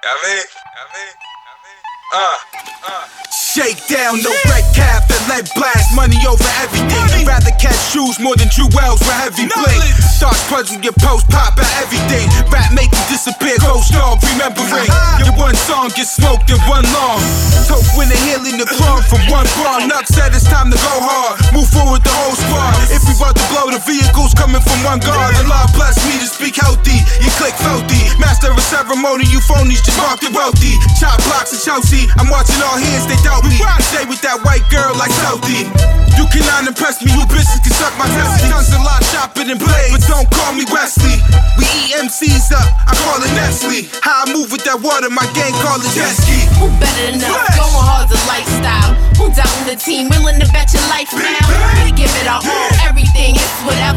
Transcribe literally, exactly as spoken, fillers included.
I mean, I mean, I mean, uh, uh. Shake down, no red cap, the lead blast, money over everything. Rather catch shoes more than jewels with heavy bling. Thoughts puzzle your post, pop at everything. Rap make you disappear, ghost dog, remembering. Your one song gets smoked in one long. Toke when they healing the clone from one bar. Nuck said it's time to go hard. Move forward the whole squad. If we about to blow, the vehicles coming from one guard. Allah bless me to speak healthy. You click filthy. Master of ceremony, you phonies just marked it wealthy. Chop blocks in Chelsea. I'm watching all hands, they doubt me. Stay with that white girl like Southie. You cannot impress me, you bitches can suck my testy. Guns a lot sharper than blades, but don't call me Wesley. We eat M Cs up, I call it Nestle. How I move with that water, my gang call it jet ski. Who better than us? Going hard's a lifestyle. Who down with the team, willing to bet your life now? We give it our all, everything, it's whatever.